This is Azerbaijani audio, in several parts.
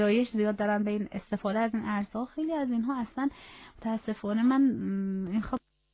گرایش زیاد دارن به این استفاده از این ارزها. خیلی از اینها اصلا متاسفانه من این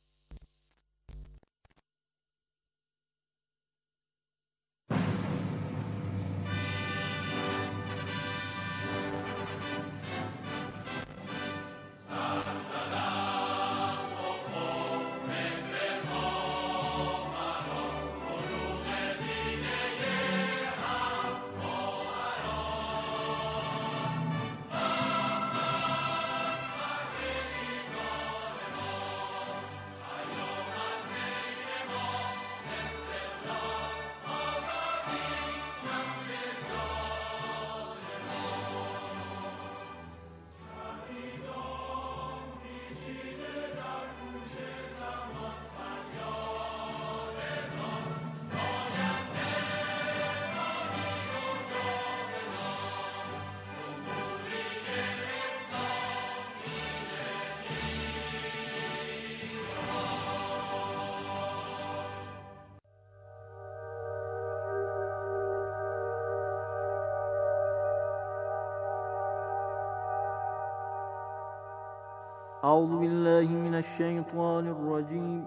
أعوذ بالله من الشيطان الرجيم.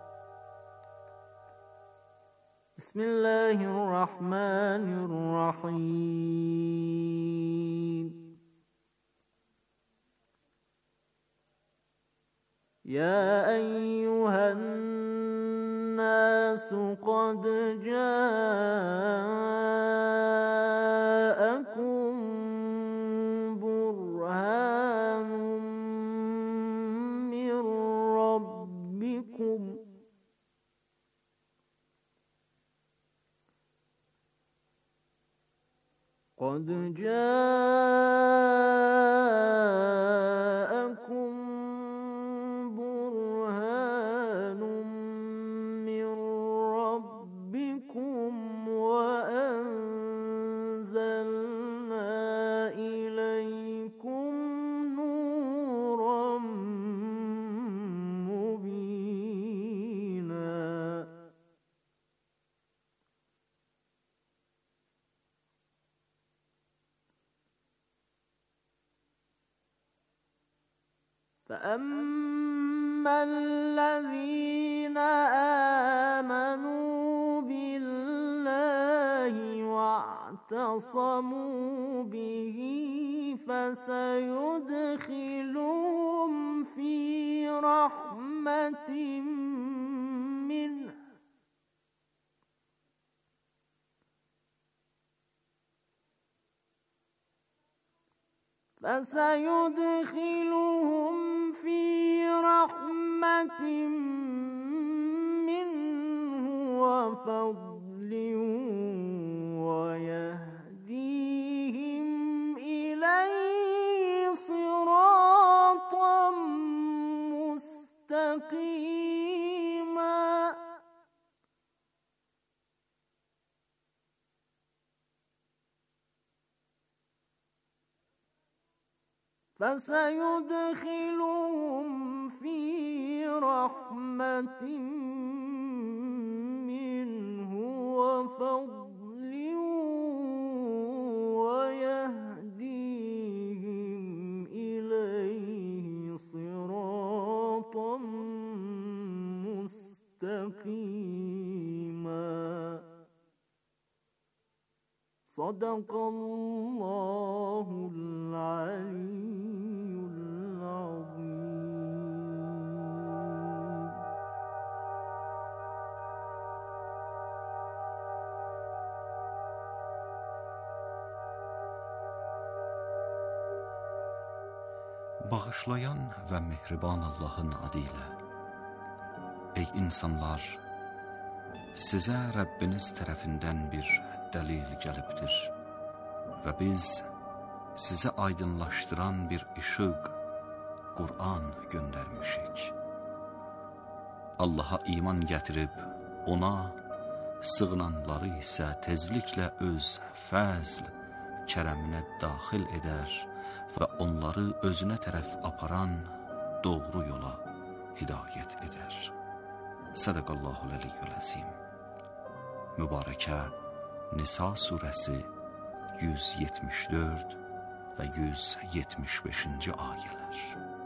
بسم الله الرحمن الرحيم. يا أيها الناس قد جاءكم برهان من ربكم قد جاءكم برهان من ربكم وأنزلنا إليكم نورا مبينا. فأما الذين آمنوا بالله واعتصموا به فسيدخلهم في رحمة منه وفضل ويهديهم إليه صراطا مستقيما. فسيدخلهم في رحمة منه وفضل ويهديهم إليه صراطا مستقيما. صدق الله العلي العظيم. Bağışlayan ve mehriban Allah'ın adıyla. Ey insanlar! Size Rabbiniz tarafından bir delil geliptir ve biz size aydınlaştıran bir ışık, Kur'an göndermişik. Allah'a iman getirip ona sığınanları ise tezlikle öz fəzl, kərəminə daxil eder ve onları özüne tərəf aparan doğru yola hidayet eder. Sadaqallahul aliyyul azim. Mübarəkə Nisa surəsi 174 və 175-ci ayələr.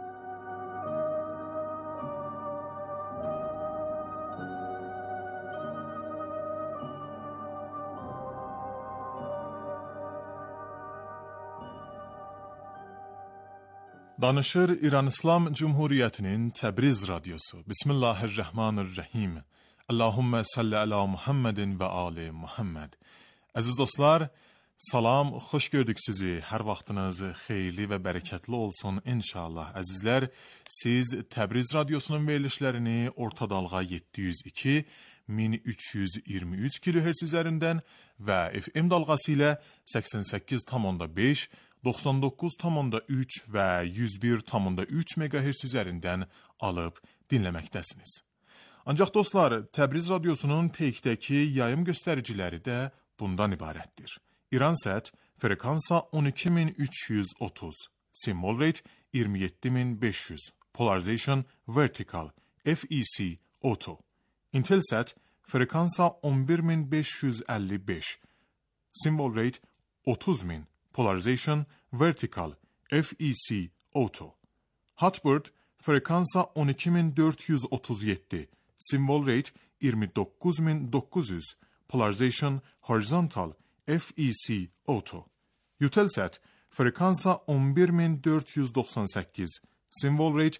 Danışır İran İslam Cumhuriyetinin Təbriz Radyosu. Bismillahirrahmanirrahim. Allahümme salli ala Muhammedin ve ali Muhammed. Əziz dostlar, salam, xoş gördük sizi. Hər vaxtınız xeyirli və bərəkətli olsun inşallah. Əzizlər, siz Təbriz Radyosunun verilişlərini Orta Dalğa 702 1323 kHz üzərindən və FM dalğası ilə 88,5, 99,3 və 101,3 MHz üzərindən alıb dinləməkdəsiniz. Ancaq dostlar, Təbriz Radyosunun peykdəki yayım göstəriciləri də bundan ibarətdir. İransat frekansa 12330, symbol rate 27500, polarization vertical, FEC auto. Intelsat frekansa 11555, symbol rate 30000, polarization vertical, FEC auto. Hotbird frekansa 12437, symbol rate 29900, polarization horizontal, FEC auto. Eutelsat frekansa 11498, symbol rate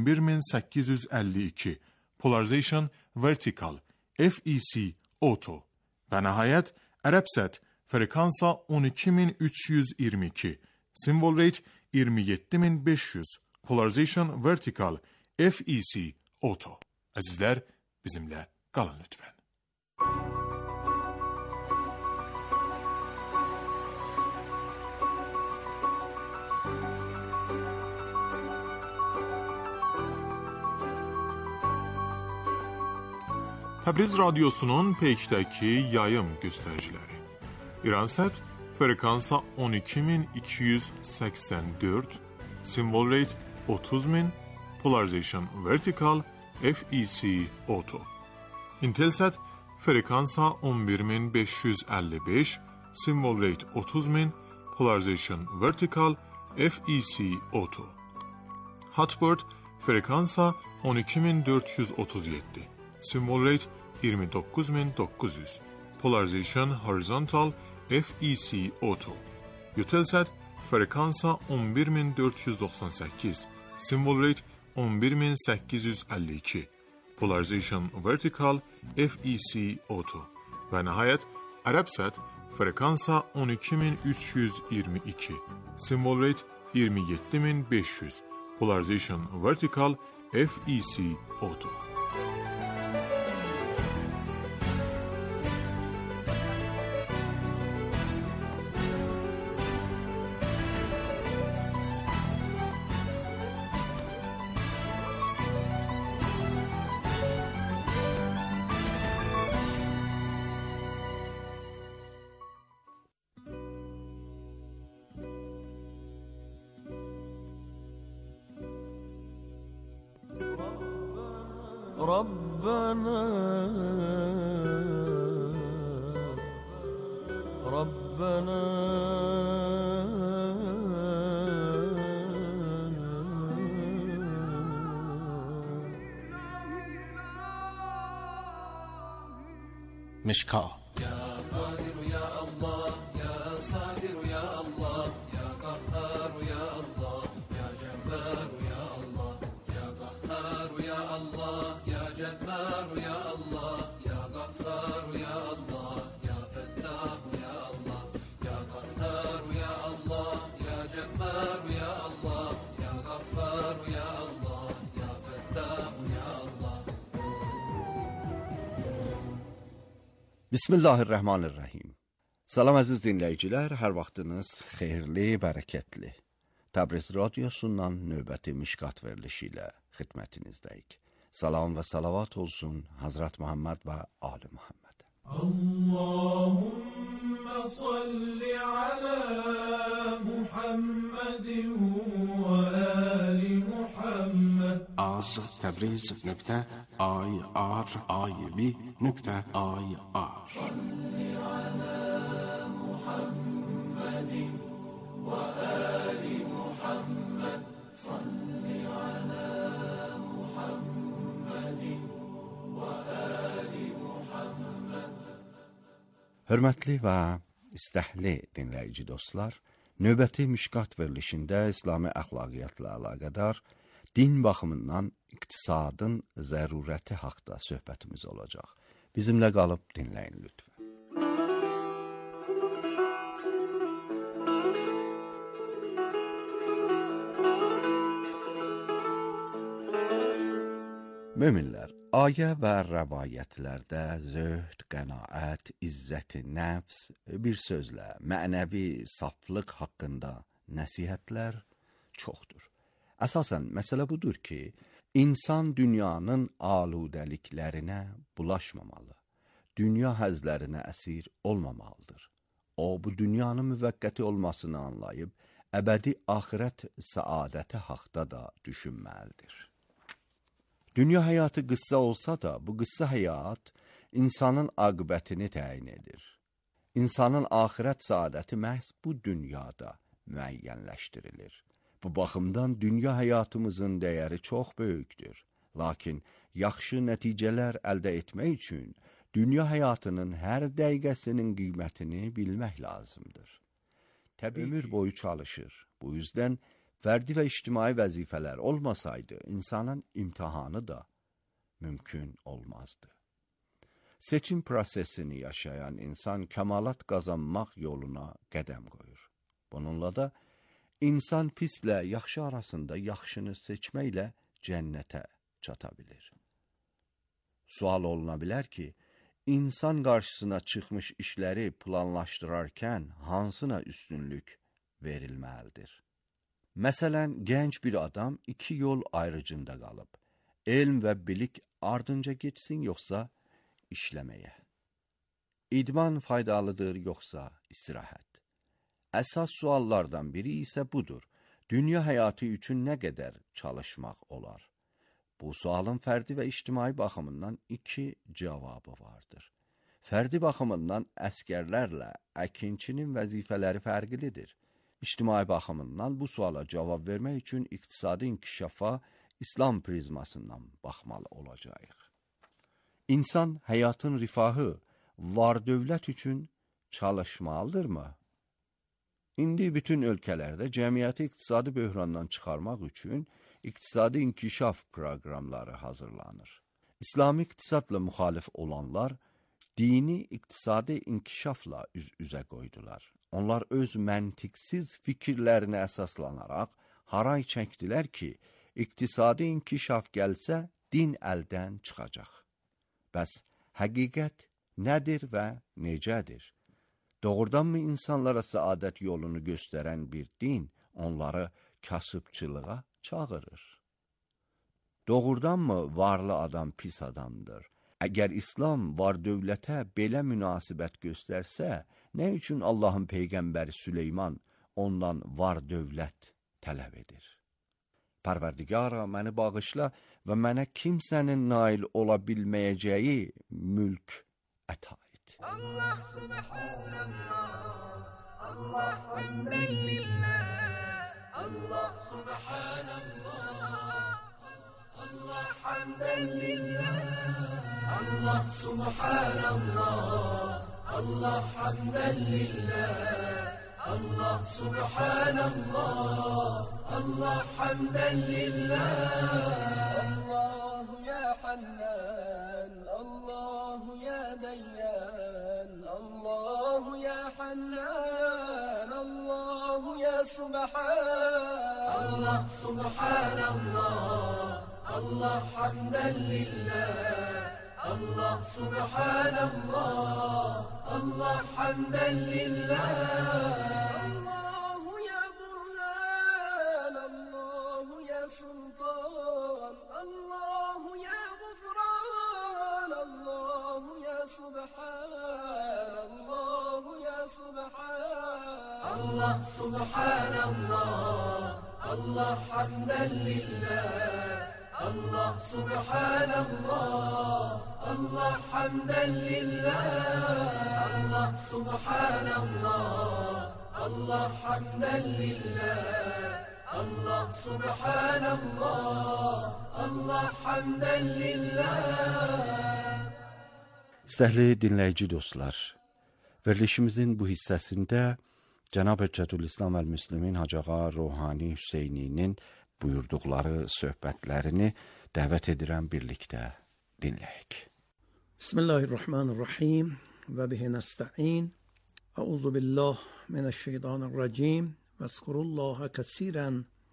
11852, polarization vertical, FEC auto. Və nəhayət Arabsat frekansa 12322, symbol rate 27500, polarization vertical, FEC auto. Əzizlər, bizimlə qalın lütfən. Təbriz Radyosunun peykdəki yayım göstəriciləri. İransat frekansa 12284, symbol rate 30000, polarization vertical, FEC auto. Intelsat frekansa 11555, symbol rate 30000, polarization vertical, FEC auto. Hotbird frekansa 12437, symbol rate 29900, polarization horizontal, FEC auto. Eutelsat frekansa 11498, symbol rate 11852, polarization vertical, FEC auto. Və nəhayət Arabsat frekansa 12322, symbol rate 27500, polarization vertical, FEC auto. ربنا مشکا Bismillahirrahmanirrahim. Salam əziz dinləyicilər, hər vaxtınız xeyirli, bərəkətli. Təbriz Radyosundan növbəti Mişkat verilişi ilə xidmətinizdəyik. Salam və salavat olsun Hazrat Muhammed və Ali Muhammed. Allahümme salli ala Muhammedin və ali Muhammed. از تبریز.ir.ib.ir صل على محمد وآل Hörmətli və istəhli dinləyici dostlar, növbəti Mişqat verilişində İslami əxlaqiyyatla əlaqədar din baxımından iqtisadın zərurəti haqqında söhbətimiz olacaq. Bizimlə qalıb dinləyin lütfən. Möminlər, ayə və rəvayətlərdə zöhd, qənaət, izzət-i nəfs, bir sözlə mənəvi saflıq haqqında nəsihətlər çoxdur. Əsasən, məsələ budur ki, insan dünyanın aludəliklərinə bulaşmamalı, dünya həzlərinə əsir olmamalıdır. O, bu dünyanın müvəqqəti olmasını anlayıb, əbədi axirət səadəti haqda da düşünməlidir. Dünya həyatı qıssa olsa da, bu qıssa həyat insanın aqibətini təyin edir. İnsanın axirət saadəti məhz bu dünyada müəyyənləşdirilir. Bu baxımdan dünya həyatımızın dəyəri çox böyükdür. Lakin yaxşı nəticələr əldə etmək üçün dünya həyatının hər dəqiqəsinin qiymətini bilmək lazımdır. Təbii ömür boyu çalışır. Bu yüzdən fərdi və ictimai vəzifələr olmasaydı, insanın imtihanı da mümkün olmazdı. Seçim prosesini yaşayan insan kəmalat qazanmaq yoluna qədəm qoyur. Bununla da insan pislə yaxşı arasında yaxşını seçməklə cənnətə çata bilir. Sual oluna bilər ki, insan qarşısına çıxmış işləri planlaşdırarkən hansına üstünlük verilməlidir? Məsələn, gənc bir adam iki yol ayrıcında qalıb. Elm və bilik ardınca geçsin, yoxsa işləməyə. İdman faydalıdır, yoxsa istirahət. Əsas suallardan biri isə budur. Dünya həyatı üçün nə qədər çalışmaq olar? Bu sualın fərdi və ictimai baxımından iki cavabı vardır. Fərdi baxımından əskərlərlə əkinçinin vəzifələri fərqlidir. İctimai baxımından bu suala cavab vermək üçün iqtisadi inkişafa İslam prizmasından baxmalı olacağıq. İnsan həyatın rifahı, var-dövlət üçün çalışmalıdırmı? İndi bütün ölkələrdə cəmiyyəti iqtisadi böhrandan çıxarmaq üçün iqtisadi inkişaf proqramları hazırlanır. İslami iqtisadla müxalif olanlar dini iqtisadi inkişafla üz-üzə qoydular. Onlar öz məntiqsiz fikirlərinə əsaslanaraq haray çəkdilər ki, iqtisadi inkişaf gəlsə, din əldən çıxacaq. Bəs həqiqət nədir və necədir? Doğrudanmı insanlara səadət yolunu göstərən bir din onları kasıbçılığa çağırır? Doğrudanmı varlı adam pis adamdır? Əgər İslam var-dövlətə belə münasibət göstərsə, nə üçün Allahın Peyğəmbəri Süleyman ondan var-dövlət tələb edir? Pərverdigara, məni bağışla və mənə kimsənin nail ola bilməyəcəyi mülk əta et. Allah subhanallah, Allah hamdən lillah, Allah subhanallah, Allah hamdən lillah. Allah subhanallah, Allah hamdən lillah, Allah subhanallah, Allah hamdən lillah. Allahu ya Hannan, Allahu ya Dayyan, Allahu ya Hannan, Allahu ya Subhan. Allah subhanallah, Allah hamdən lillah, Allah subhanallah, Allah hamdən lillah. Allahu ya Burhan, Allahu ya Sultan, Allahu ya Gufran, Allahu ya Subhan, Allahu ya Subhan. Allah subhanallah, Allah hamdən lillah, Allah subhanallah, Allah hamdən lillah. Allah subhanallah, Allah hamdən lillah, Allah subhanallah, Allah hamdən lillah. İstəhli dinləyici dostlar, Verilişimizin bu hissəsində Cənab Hüccətülislam əl-Müslimin Hacı Ağa Ruhani Hüseyninin buyurduqları söhbətlərini dəvət edirəm birlikdə dinləyək. Bismillahirrahmanirrahim və bihi nəstə'in. Əuzu billah minəşşeytanirracim və zkurullaha kəsirən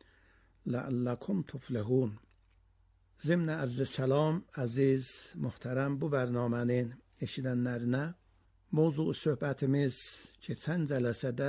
لعلكم تفلحون. ضمن عرض سلام əziz, muhterəm bu bərnamənin eşidənlərinə mövzu söhbətimiz keçən cələsədə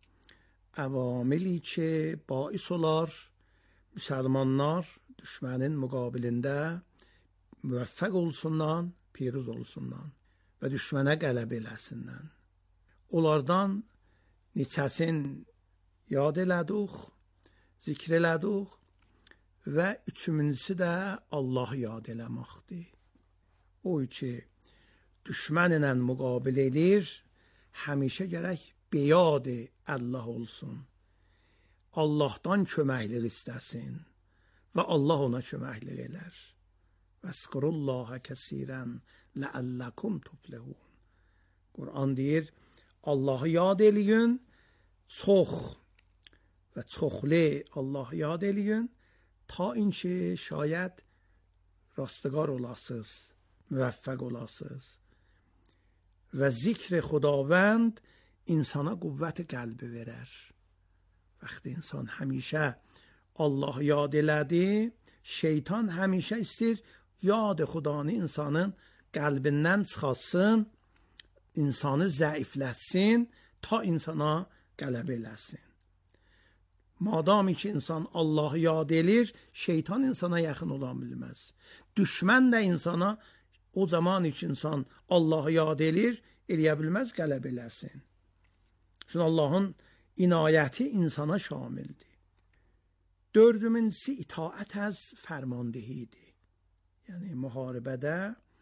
əvamili ki bais olar müsəlmanlar düşmənin müqabilində müvəffəq olsunlar, piruz olsunlar və düşmənə qələbə eləsinlər. Onlardan neçəsin yad elədik, zikr elədik və üçüncüsü də Allah yad eləməkdir. O ki düşmənlə müqabilə edir, həmişə gərək beyad Allah olsun. Allahdan köməklik istəsin və Allah ona köməklik elər. Vəzkurullaha kəsirən ləəlləkum tuflihun. Quran deyir, Allahı yad eləyin, çox və çoxlu Allahı yad eləyin, ta inki şayət rastgar olasınız, müvəffəq olasınız. Və zikr xudavənd insana qüvvət qəlbi verər. Vəqti insan həmişə Allahı yad elədi, şeytan həmişə istir yad xudanı insanın qəlbindən çıxasın, insanı zəiflətsin, ta insana qələbə eləsin. Madami ki insan Allahı yad edir, şeytan insana yaxın ola bilməz. Düşmən də insana o zaman ki insan Allahı yad edir, eləyə bilməz, qələbə eləsin. Çünki Allahın inayəti insana şamildir. Dördüncüsü itaət əz fərmandehidir. Yəni müharibədə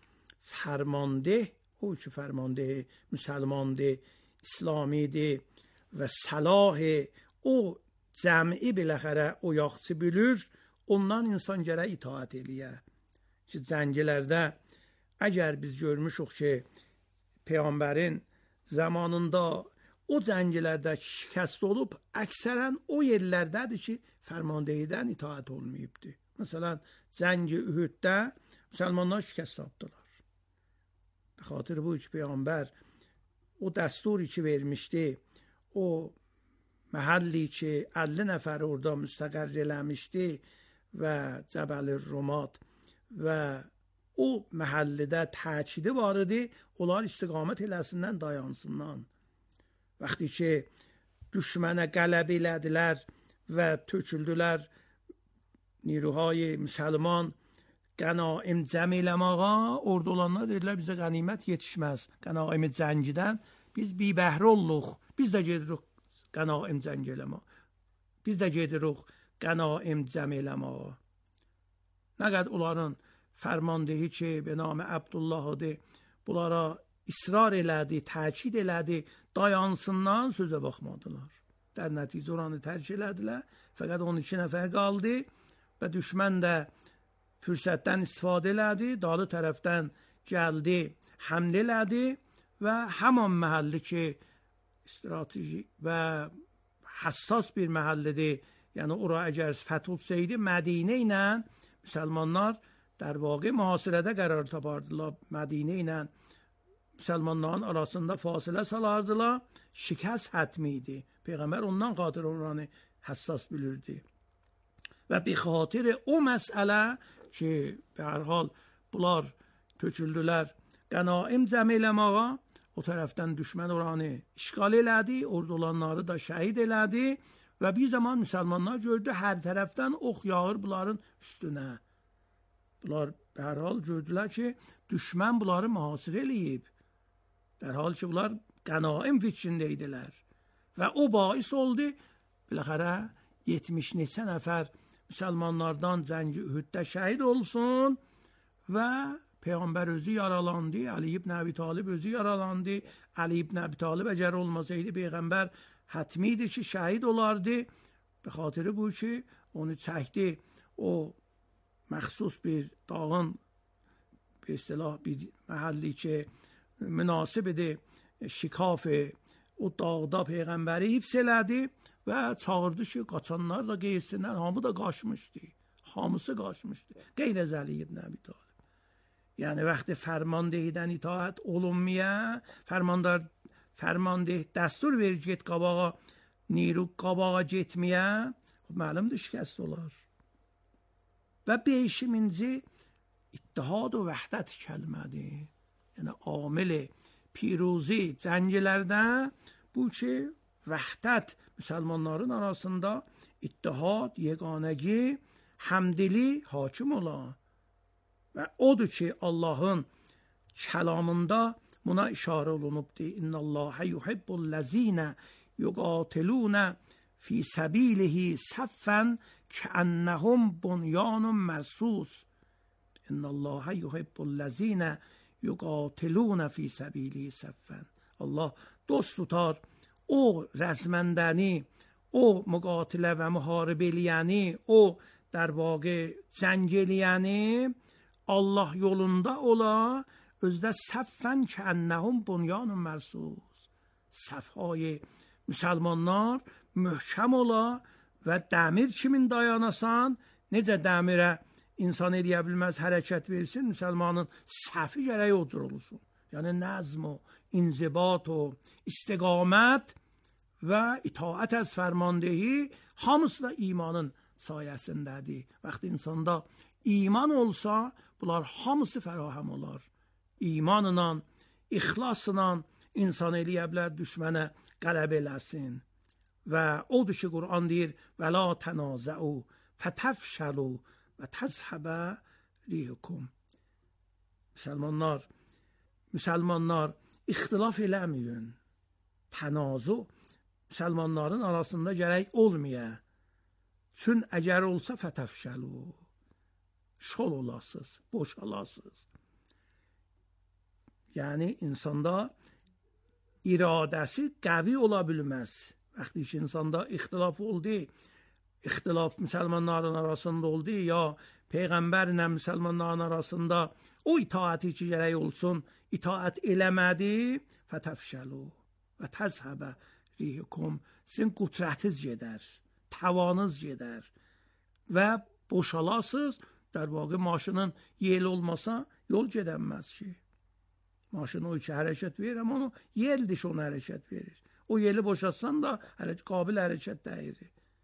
fərmandeh, o ki fərmandeh müsəlmandır, İslamidir və səlah o cəmi biləxərə o yaxçı bilir, ondan insan gərək itaət eləyə. Ki cəngilərdə əgər biz görmüşük ki Peyğəmbərin zamanında o cəngilərdə şikəst olub, əksərən o yerlərdədir ki fərmandehidən itaət olmayıbdır. Məsələn, cəngi Ühuddə müsəlmanlar şikəst tapdılar. Xatır bu ki Peyğəmbər o dəsturi ki vermişdi, o məhəlli ki 50 nəfər orada müstəqər eləmişdi və Cəbəl-i Rumat və o məhəllidə təkidi var idi, onlar istiqamət eləsindən dayansından. Vaxtı ki düşmənə qələbə elədilər və töküldülər نیروهای müsəlman qənaim cəm eləməğa, orada olanlar dedilər bizə qənimət yetişməz. Qənaim cəngidən biz bir bəhrə olluq, biz də gedirik qənaim cəng eləməğa. Biz də gedirik qənaim cəm eləməğa. Nə qədər onların fərmandehi ki be nam Abdullah'dır, bunlara israr elədi, təkid elədi, dayansından sözə baxmadılar. در نتیجه oranı tərk elədilər. Fəqət 12 nəfər qaldı və düşmən də fürsətdən istifadə elədi, dalı tərəfdən gəldi, həmd elədi və həman məhəlli ki strateji və həssas bir məhəllidir, yəni ora əgər fəth olsaydı Mədinə ilə müsəlmanlar در واقع mühasirədə qərar tapardılar. Mədinə ilə müsəlmanların arasında fasilə salardılar. Şikəst hətmi idi. Peyğəmbər ondan xatir oranı həssas bilirdi. Və bi xatir o məsələ ki, به هر حال bunlar töküldülər qənaim cəm eləməyə, o tərəfdən düşmən oranı işğal elədi, orada olanları da şəhid elədi və bir zaman müsəlmanlar gördü hər tərəfdən ox yağır bunların üstünə. Bunlar به هر حال gördülər ki, düşmən bunları mühasirə eləyib. در حال ki bunlar qənaim fikrində idilər. Və o bais oldu, biləxərə 70 neçə nəfər müsəlmanlardan cəngi Ühuddə şəhid olsun və Peyğəmbər özü yaralandı, Ali ibn Əbi Talib özü yaralandı. Ali ibn Əbi Talib əgər olmasaydı Peyğəmbər hətmi idi ki şəhid olardı. Be xatirə bu ki onu çəkdi, o məxsus bir dağın به اصطلاح bir məhəlli ki münasib idi şikaf o dağda Peyğəmbəri hifz elədi və çağırdı ki, qaçanlar da qeysinlər, hamı da qaçmışdı. Hamısı qaçmışdı. Qeyr-əz Əli ibn Əbi Talib. Yəni, vəqti fərmandehdən itaət olunmaya, fərmandeh dəstur verir get qabağa, niru qabağa getməyə, məlumdur şikəst olar. Və 5-ci ittihad və vəhdət kəlmədir. Yəni, amil piruzi cəngilərdə bu ki, vəhdət müsəlmanların arasında ittihad, yeganəgi, həmdili hakim ola. Və odur ki, Allahın kəlamında buna işarə olunubdur. İnnəlləhə yuhibbullezine yuqatilunə fi səbilihi səffən kəənnəhum bunyanun mərsus. İnnəlləhə yuhibbullezine yuqatilunə fi səbilihi səffən. Allah dost tutar o rəzməndəni, o müqatilə və müharibə eləyəni, o در واقع جنگ eləyəni Allah yolunda ola, özdə səffən kənnəhum bunyanun mərsus. Səfhay müsəlmanlar möhkəm ola və dəmir kimin dayanasan, necə dəmirə insan eləyə bilməz, hərəkət versin, müsəlmanın səfi gərək o cür olsun. Yəni nəzm o, inzibat o, istiqamət və itaət az fərmandehi hamısı da imanın sayəsindədir. Vaxtı insanda iman olsa, bunlar hamısı fərahəm olar. İmanla, ixlasla insan eləyə bilər, düşmənə qələb eləsin. Və odur ki, Qur'an deyir, və la tənazəu, fətəfşəlu və təzhəbə rihukum. Müsəlmanlar ixtilaf eləməyin. Tənazu müsəlmanların arasında gərək olmaya. Çün əgər olsa fətəfşəlu, şol olasız, boşalasız. Yəni, insanda iradəsi qəvi ola bilməz. Vaxtı ki, insanda ixtilaf oldu, ixtilaf müsəlmanların arasında oldu, ya Peyğəmbərlə müsəlmanların arasında o itaəti ki, gərək olsun, itaət eləmədi, fətəfşəlu və təzhəbə rihukum, sizin qüdrətiz gedər. Tavanız gedər və boşalasız. در واقع maşının yel olmasa yol gedənməz ki. Maşın o iki hərəkət verir, amma onu yeldir onu hərəkət verir. O yeli boşatsan da qabil hərəkət dəyir.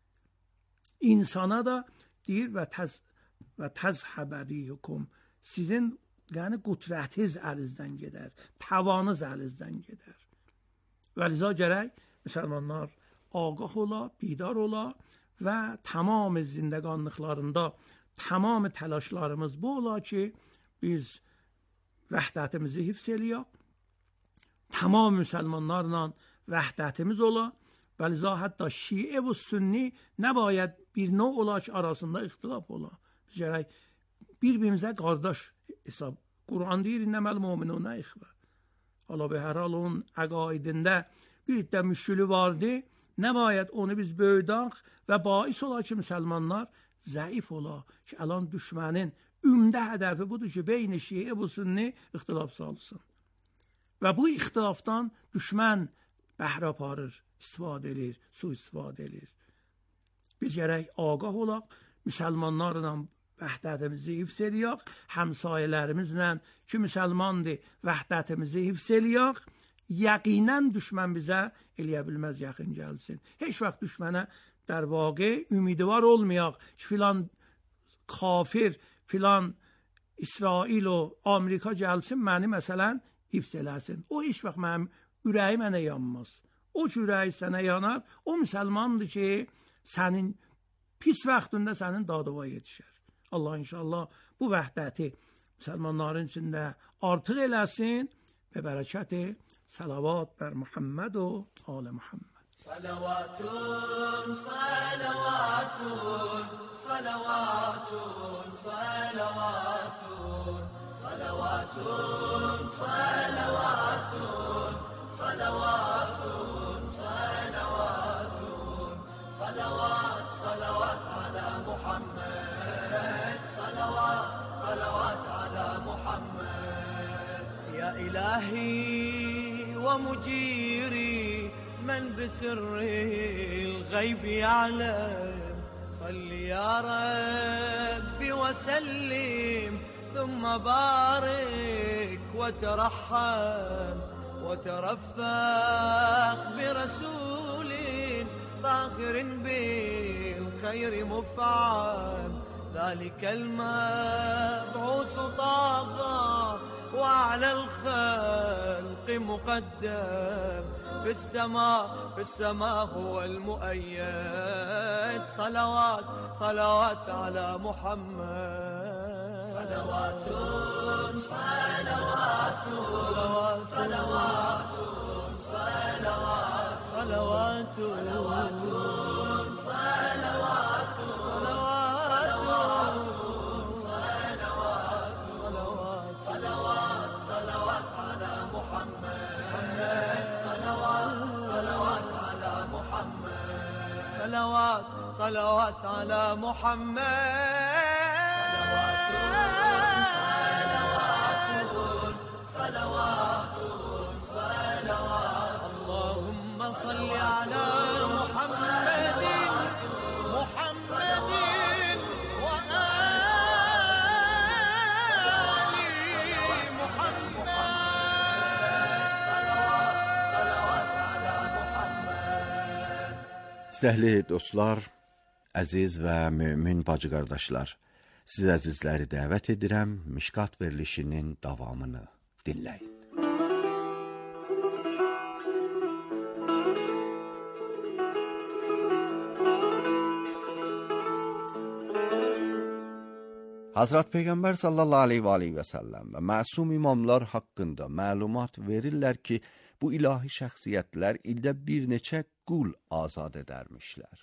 İnsana da deyir və təzhəbə rihukum, sizin yəni qüdrətiz əlinizdən gedər, tavanız əlinizdən gedər. Və liza gərək müsəlmanlar ağah ola, bidar ola və tamam zindəqanlıqlarında tamam təlaşlarımız bu ola ki, biz vəhdətimizi hifz eləyək, tamam müsəlmanlarla vəhdətimiz ola və liza hətta şiə və sünni nəbayət bir növ ola ki, arasında ixtilaf ola. Biz gərək bir-birimizə qardaş hesab. Qur'an deyir, innəməl mu'minunə ixvə. Hala be hər hal onun əqaidində bir də müşkülü vardı, nəbayət onu biz böyüdək və bais ola ki, müsəlmanlar zəif ola ki, əlan düşmənin ümdə hədəfi budur ki, beyni şiə və sünni ixtilaf salsın. Və bu ixtilafdan düşmən bəhrə aparır, istifadə edir, su-istifadə edir. Biz gərək ağah olaq, müsəlmanlarla vəhdətimizi hifz eləyək, həmsayələrimizlə ki, müsəlmandır, vəhdətimizi hifz eləyək, yəqinən düşmən bizə eləyə bilməz, yaxın gəlsin. Heç vaxt düşmənə در واقع امیدوار olmayaq ki, filan kafir, filan İsrail o Amerika gəlsin, məni məsələn hifz eləsin. O heç vaxt mənim ürəyi mənə yanmaz. O ki, ürəyi sənə yanar, o müsəlmandır ki, sənin pis vaxtında sənin dadava yetişər. Allah inşallah bu vəhdəti müsəlmanların içində artıq eləsin və bərəkəti salavat bər Muhammed o al Muhammed. صلوات صلوات صلوات صلوات صلوات صلوات صلوات صلوات صلوات صلوات على محمد صلوات صلوات على محمد يا إلهي ومجيري من بسر الغيب يعلم. صل يا ربي وسلم ثم بارك وترحم وترفق برسول طاهر بالخير مفعم. ذلك المبعوث طه وعلى الخلق مقدم. في السماء هو المؤيد. صلوات على محمد. صلوات صلوات صلوات صلوات صلوات صلوات صلوات صلوات على محمد. صلوات على محمد. صلوات على محمد. صلوات اللهم صل على محمد وآل محمد. İstəkli dostlar, əziz və mömin bacı qardaşlar, siz əzizləri dəvət edirəm, Mişkat verilişinin davamını dinləyin. Hazrat Peyğəmbər sallallahu aleyhi və səlləm və məsum imamlar haqqında məlumat verirlər ki, bu ilahi şəxsiyyətlər ildə bir neçə qul azad edərmişlər.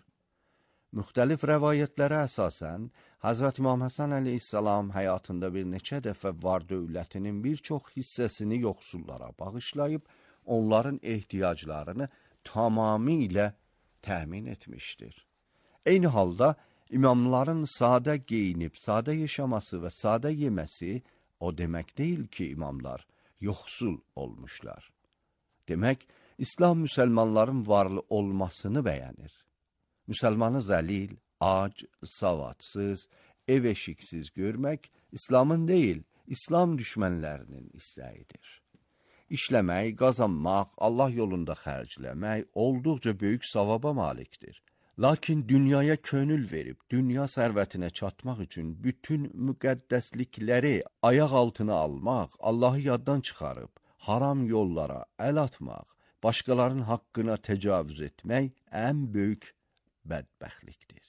Müxtəlif rəvayətlərə əsasən, Hazrat İmam Həsən əleyhissalam həyatında bir neçə dəfə var dövlətinin bir çox hissəsini yoxsullara bağışlayıb, onların ehtiyaclarını tamamilə təmin etmişdir. Eyni halda, İmamların sadə geyinib, sadə yaşaması və sadə yeməsi o demək deyil ki, imamlar yoxsul olmuşlar. Demək, İslam müsəlmanların varlı olmasını bəyənir. Müsəlmanı zəlil, ac, savadsız, ev eşiksiz görmək İslamın deyil, İslam düşmənlərinin istəyidir. İşləmək, qazanmaq, Allah yolunda xərcləmək olduqca böyük savaba malikdir. Lakin dünyaya könül verib, dünya sərvətinə çatmaq üçün bütün müqəddəslikləri ayaq altına almaq, Allahı yaddan çıxarıb, haram yollara əl atmaq, başqalarının haqqına təcavüz etmək ən böyük bədbəxtlikdir.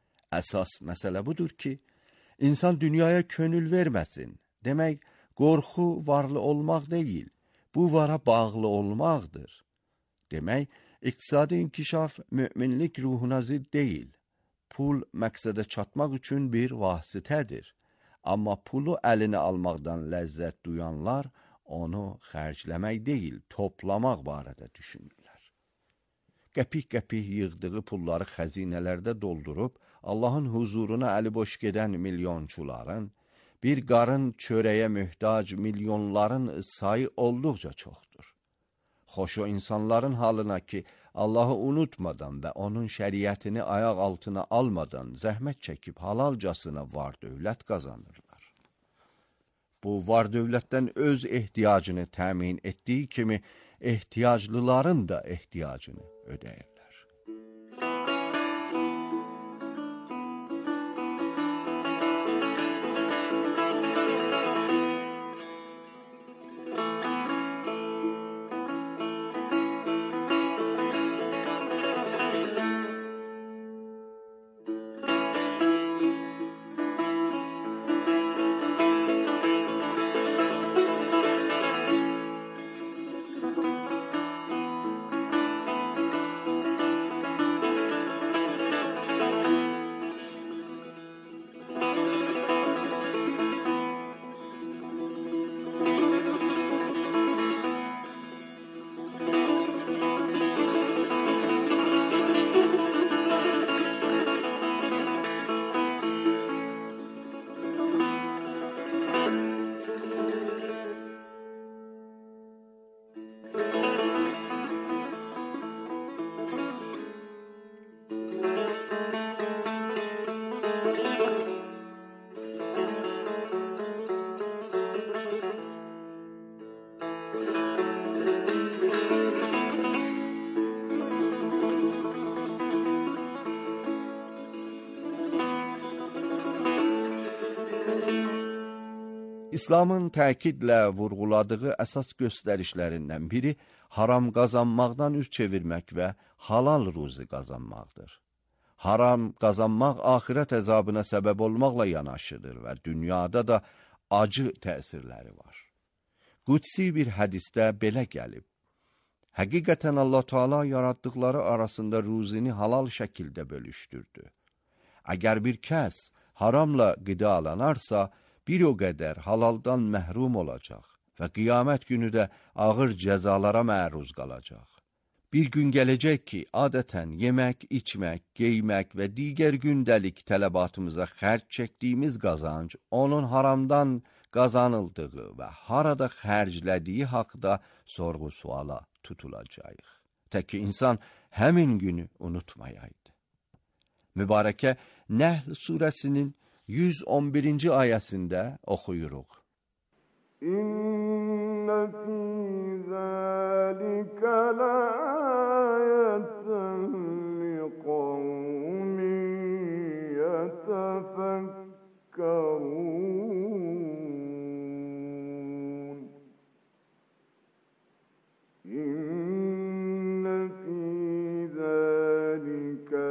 Əsas məsələ budur ki, insan dünyaya könül verməsin. Demək, qorxu varlı olmaq deyil, bu vara bağlı olmaqdır. Demək, İqtisadi inkişaf müminlik ruhuna zidd deyil. Pul məqsədə çatmaq üçün bir vasitədir. Amma pulu əlinə almaqdan ləzzət duyanlar onu xərcləmək deyil, toplamaq barədə düşünürlər. Qəpik-qəpik yığdığı pulları xəzinələrdə doldurub, Allahın huzuruna əli boş gedən milyonçuların, bir qarın çörəyə möhtac milyonların sayı olduqca çoxdur. Xoş o insanların halına ki, Allahı unutmadan və onun şəriətini ayaq altına almadan zəhmət çəkib halalcasına var dövlət qazanırlar. Bu var dövlətdən öz ehtiyacını təmin etdiyi kimi, ehtiyaclıların da ehtiyacını ödəyirlər. İslamın təkidlə vurğuladığı əsas göstərişlərindən biri haram qazanmaqdan üz çevirmək və halal ruzi qazanmaqdır. Haram qazanmaq axirət əzabına səbəb olmaqla yanaşıdır və dünyada da acı təsirləri var. Qudsi bir hədisdə belə gəlib: Həqiqətən Allah Teala yaratdıqları arasında ruzini halal şəkildə bölüşdürdü. Əgər bir kəs haramla qidalanarsa, bir o qədər halaldan məhrum olacaq və qiyamət günü də ağır cəzalara məruz qalacaq. Bir gün gələcək ki, adətən yemək, içmək, geymək və digər gündəlik tələbatımıza xərc çəkdiyimiz qazanc onun haramdan qazanıldığı və harada xərclədiyi haqda sorğu-suala tutulacaq. Tək ki, insan həmin günü unutmayaydı. Mübarəkə Nəhl surəsinin 111-ci ayəsində oxuyuruq. İnnə fī zəlikə ləyətən liqavmin yətəfəkkərun. İnnə fī zəlikə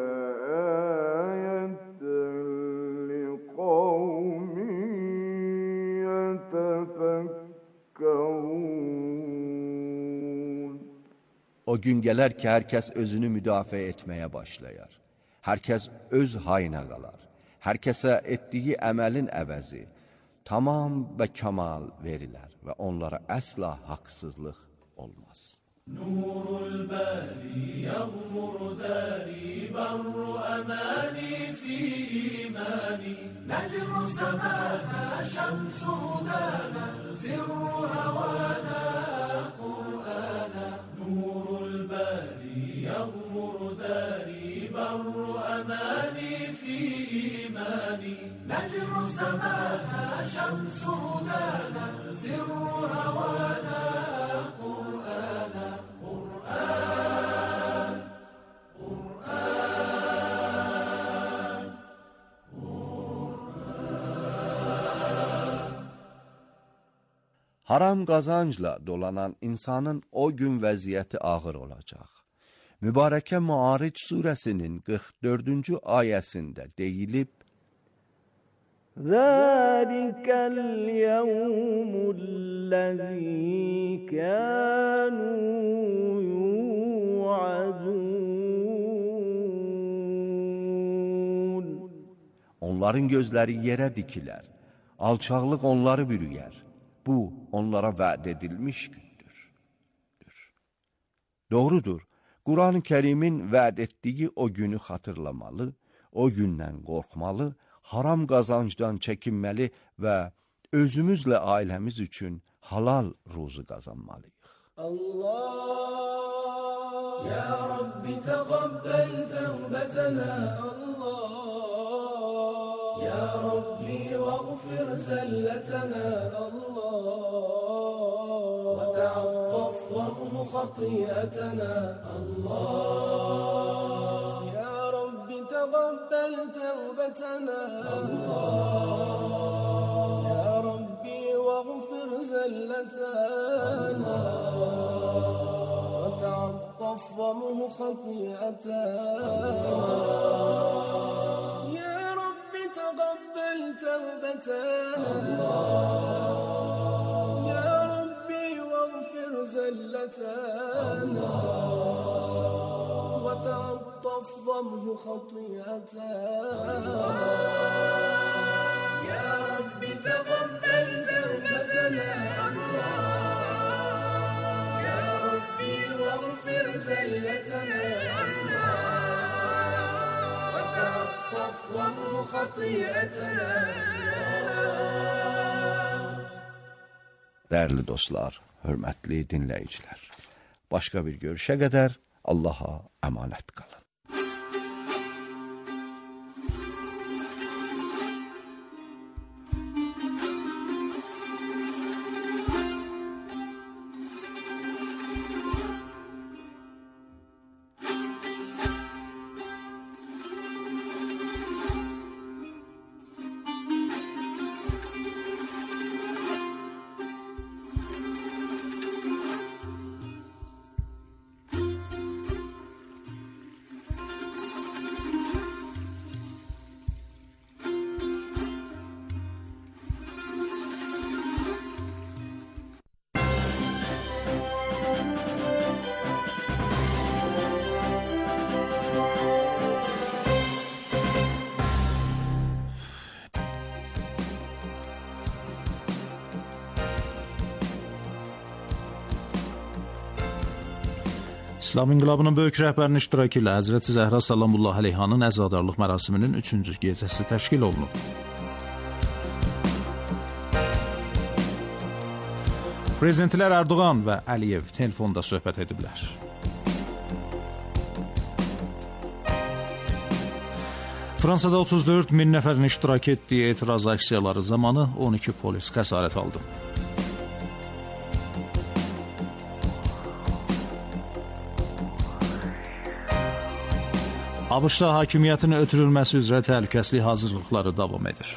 O gün gələr ki, hər kəs özünü müdafiə etməyə başlayar. Hər kəs öz hayına qalar. Hər kəsə etdiyi əməlin əvəzi tamam və kamal verilər və onlara əsla haqsızlıq olmaz. Nurul bari yağmur dari barru amani fi imani necru semana şemsu dana sirru havana Kur'ana Nurul bari yağmur dari barru amani fi imani necru semana şemsu dana sirru havana Kur'ana Haram qazancla dolanan insanın o gün vəziyyəti ağır olacaq. Mübarəkə Maaric surəsinin 44-cü ayəsində deyilib: Zəlikəl yevmullezî kânû yu'adûn. Onların gözləri yerə dikilər, alçaqlıq onları bürüyər. Bu, onlara vəd edilmiş gündür. Doğrudur, Quran-ı Kərimin vəd etdiyi o günü xatırlamalı, o gündən qorxmalı, haram qazancdan çəkinməli və özümüzlə ailəmiz üçün halal ruzu qazanmalıyıq. Allah, ya Rabbi təqabbəl təvbətənə, Allah, ya Rabbi vəğfir zəlletənə, Allah. وتعطف وامه خطيئتنا الله يا رب تقبل توبتنا الله يا ربي واغفر زلتنا وتعطف وامه خطيئتنا يا رب تقبل توبتنا زلتنا وتعطف ضمه خطيئتنا يا رب تقبل توبتنا يا ربي واغفر زلتنا وتعطف ضمه خطيئتنا. Dəyərli dostlar, hörmətli dinləyicilər, başqa bir görüşə qədər Allaha əmanət qalın. İslam İnqilabının böyük rəhbərinin iştirakı ilə Həzrəti Zəhra Salamullah Əleyhanın əzadarlıq mərasiminin 3-cü gecəsi təşkil olunub. Prezidentlər Erdoğan və Əliyev telefonda söhbət ediblər. Fransada 34 min nəfərin iştirak etdiyi etiraz aksiyaları zamanı 12 polis xəsarət aldı. ABŞ-da hakimiyyətin ötürülməsi üzrə təhlükəsizlik hazırlıqları davam edir.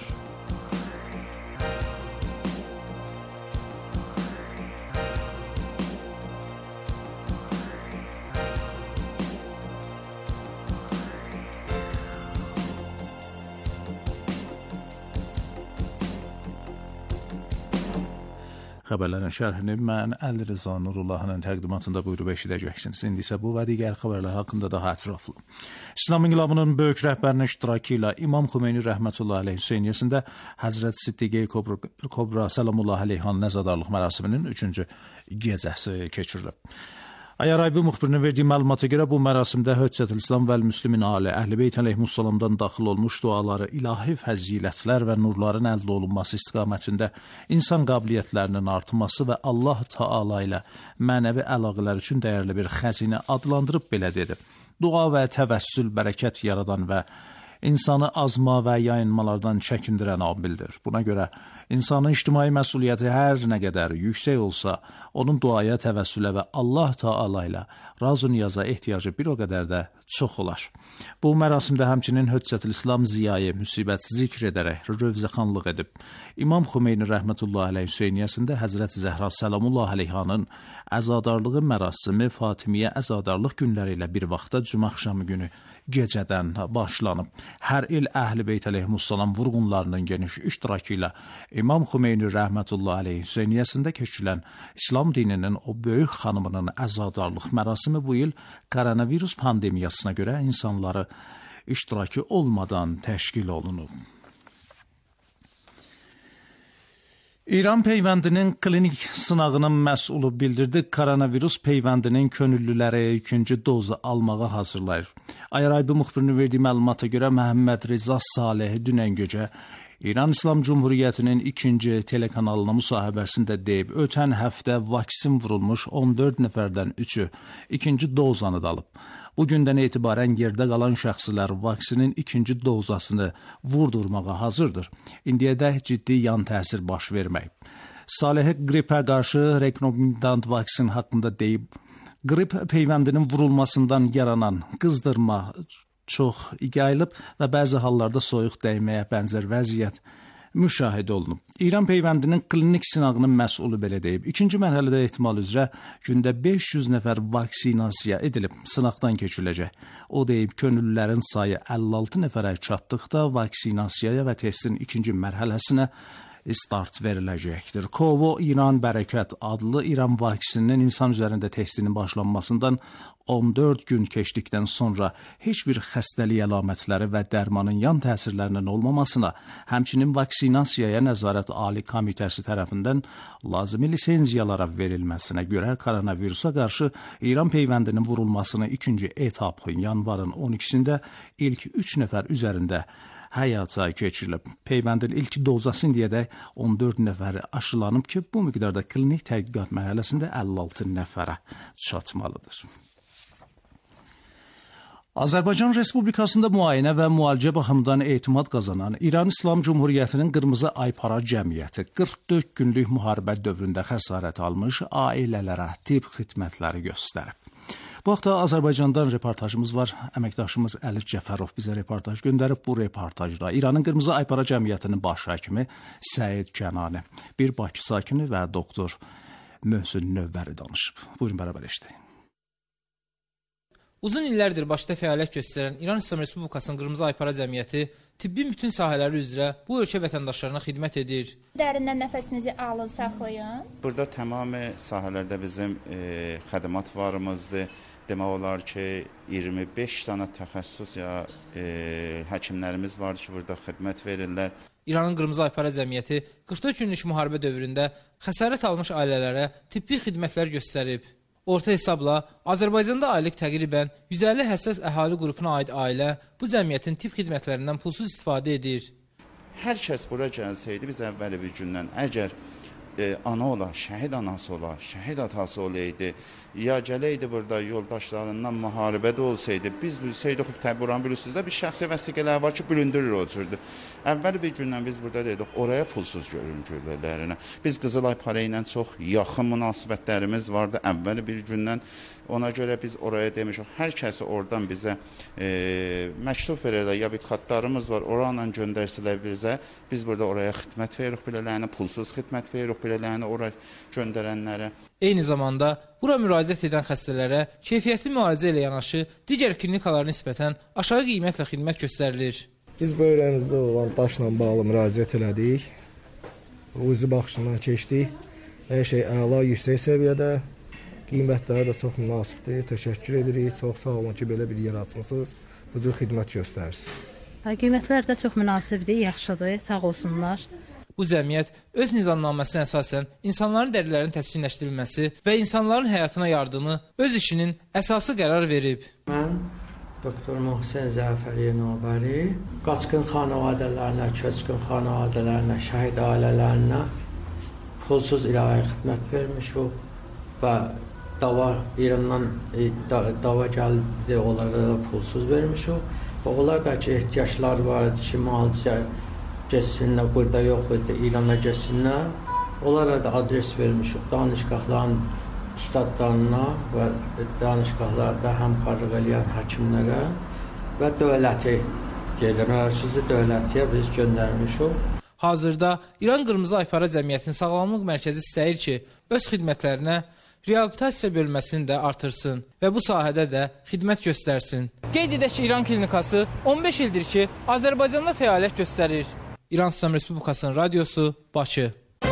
Xəbərlərin şərhini mən Əli Rıza Nurullahın təqdimatında buyurub eşidəcəksiniz. İndi isə bu və digər xəbərlər haqqında daha ətraflı. İslam İnqilabının böyük rəhbərinin iştirakı ilə İmam Xümeyni rəhmətullahi əleyh Hüseyniyyəsində Həzrət Siddiqə Kubra Salamullah əleyhanın əzadarlıq mərasiminin 3-cü gecəsi keçirilib. Ayar Aybi müxbirinin verdiyi məlumata görə bu mərasimdə Höccətül-İslam vəl-Müslimin ali Əhl-i Beyt əleyhissalamdan daxil olmuş duaları, ilahi fəzilətlər və nurların əldə olunması istiqamətində insan qabiliyyətlərinin artması və Allah Taala ilə mənəvi əlaqələr üçün dəyərli bir xəzinə adlandırıb belə dedi. Dua və təvəssül bərəkət yaradan və insanı azma və yayınmalardan çəkindirən amildir. Buna görə insanın ictimai məsuliyyəti hər nə qədər yüksək olsa, onun duaya, təvəssülə və Allah Taala ilə razı-niyaza ehtiyacı bir o qədər də çox olar. Bu mərasimdə həmçinin Höccətül-İslam Ziyayi müsibət zikr edərək rövzəxanlıq edib. İmam Xümeyni rəhmətullahi əleyh Hüseyniyyəsində Həzrət Zəhra Salamullah əleyhanın əzadarlığı mərasimi Fatimiyyə əzadarlıq günləri ilə bir vaxtda cümə axşamı günü gecədən başlanıb. Hər il Əhl-i Beyt əleyhissalam vurğunlarının geniş iştirakı ilə İmam Xümeyni rəhmətullahi əleyh Hüseyniyyəsində keçirilən İslam dininin o böyük xanımının əzadarlıq mərasimi bu il koronavirus pandemiyasına görə insanları iştirakı olmadan təşkil olunub. İran peyvəndinin klinik sınağının məsulü bildirdi, koronavirus peyvəndinin könüllüləri ikinci dozu almağa hazırlayır. Ayar Aybi müxbirinin verdiyi məlumata görə Məhəmməd Reza Saleh dünən gecə İran İslam Cumhuriyyətinin ikinci telekanalına müsahibəsində deyib, ötən həftə vaksin vurulmuş 14 nəfərdən 3-ü ikinci dozanı da alıb. Bu gündən etibarən yerdə qalan şəxslər vaksinin ikinci dozasını vurdurmağa hazırdır. İndiyədək ciddi yan təsir baş verməyib. Saleh qripə qarşı rekombinant vaksin haqqında deyib, qrip peyvəndinin vurulmasından yaranan qızdırma çox yayılıb və bəzi hallarda soyuq dəyməyə bənzər vəziyyət müşahidə olunub. İran peyvəndinin klinik sınağının məsulü belə deyib. İkinci mərhələdə ehtimal üzrə gündə 500 nəfər vaksinasiya edilib, sınaqdan keçiriləcək. O deyib, könüllülərin sayı 56 nəfərə çatdıqda vaksinasiyaya və testin ikinci mərhələsinə start veriləcəkdir. Kovo İran Bərəkət adlı İran vaksininin insan üzərində testinin başlanmasından 14 gün keçdikdən sonra heç bir xəstəlik əlamətləri və dərmanın yan təsirlərinin olmamasına, həmçinin vaksinasiyaya nəzarət Ali Komitəsi tərəfindən lazımi lisenziyalara verilməsinə görə koronavirusa qarşı İran peyvəndinin vurulmasını ikinci etap yanvarın 12-sində ilk 3 nəfər üzərində həyata keçirilib. Peyvəndin ilk dozası indiyədək 14 nəfəri aşılanıb ki, bu miqdarda klinik tədqiqat mərhələsində 56 nəfərə çatmalıdır. Azərbaycan Respublikasında müayinə və müalicə baxımından etimad qazanan İran İslam Cumhuriyyətinin Qırmızı Aypara Cəmiyyəti 44 günlük müharibə dövründə xəsarət almış ailələrə tibb xidmətləri göstərib. Bu haqda Azərbaycandan reportajımız var. Əməkdaşımız Əli Cəfərov bizə reportaj göndərib. Bu reportajda İranın Qırmızı Aypara Cəmiyyətinin baş həkimi Səid Kənani, bir Bakı sakini və doktor Möhsün Növbəri danışıb. Buyurun, bərabər eşidək. Uzun illərdir Bakıda fəaliyyət göstərən İran İslam Respublikasının Qırmızı Aypara Cəmiyyəti tibbin bütün sahələri üzrə bu ölkə vətəndaşlarına xidmət edir. Dərindən nəfəsinizi alın, saxlayın. Burada tamamı sahələrdə bizim xədmat varımızdır. Demək olar ki, 25 dənə təxəssüs ya həkimlərimiz var ki, burada xidmət verirlər. İranın Qırmızı Aypara Cəmiyyəti 44 günlük müharibə dövründə xəsarət almış ailələrə tibbi xidmətlər göstərib. Orta hesabla Azərbaycanda aylıq təqribən 150 həssas əhali qrupuna aid ailə bu cəmiyyətin tibb xidmətlərindən pulsuz istifadə edir. Hər kəs bura gəlsəydi, biz əvvəli bir gündən əgər ana ola, şəhid anası ola, şəhid atası olaydı, ya gələydi burada yoldaşlarından müharibədə olsaydı, biz bilsəydik, buranı bilirsiniz də, bir şəxsi vəsiqələr var ki, büründürür o cürdür. Əvvəl bir gündən biz burada dedik, oraya pulsuz görürüm güllərinə. Biz Qızılay Pare ilə çox yaxın münasibətlərimiz vardı, əvvəl bir gündən. Ona görə biz oraya demişik, hər kəsi oradan bizə məktub verirlər, ya bir kartlarımız var, oranla göndərsələr bizə, biz burada oraya xidmət veririk bilələrini, pulsuz xidmət veririk bilələrini oraya göndərənlərə. Eyni zamanda bura müraciət edən xəstələrə keyfiyyətli müalicə ilə yanaşı digər klinikalara nisbətən aşağı qiymətlə xidmət göstərilir. Biz bölgəmizdə olan daşla bağlı müraciət elədik, uzi baxışından keçdik, hər şey əla, yüksək səviyyədə. Qiymətləri də çox münasibdir. Təşəkkür edirik. Çox sağ olun ki, belə bir yer açmısınız. Bu cür xidmət göstərirsiniz. Qiymətlər də çox münasibdir, yaxşıdır. Sağ olsunlar. Bu cəmiyyət öz nizamnaməsinə əsasən insanların dərdlərinin təskinləşdirilməsi və insanların həyatına yardımı öz işinin əsası qərar verib. Mən Doktor Mohsen Zəfəriyev Nobari qaçqın xanavadələrinə, köçkün xanavadələrinə, şəhid ailələrinə pulsuz ilahiyyə xidmət vermişik və İrandan dava gəldi, onlara da pulsuz vermişik. Və onlar da ki, ehtiyacları var idi ki, müalicə getsinlər, burada yox idi, İrana getsinlər. Onlara da adres vermişik danışqahların ustadlarına və danışqahlarda həmkarlıq eləyən həkimlərə və dövləti, mərkəzi dövlətiyə biz göndərmişik. Hazırda İran Qırmızı Aypara Cəmiyyətinin Sağlamlıq Mərkəzi istəyir ki, öz xidmətlərinə reabilitasiya bölməsini də artırsın və bu sahədə də xidmət göstərsin. Qeyd edək ki, İran klinikası 15 ildir ki, Azərbaycanda fəaliyyət göstərir. İran İslam Respublikasının radiosu, Bakı.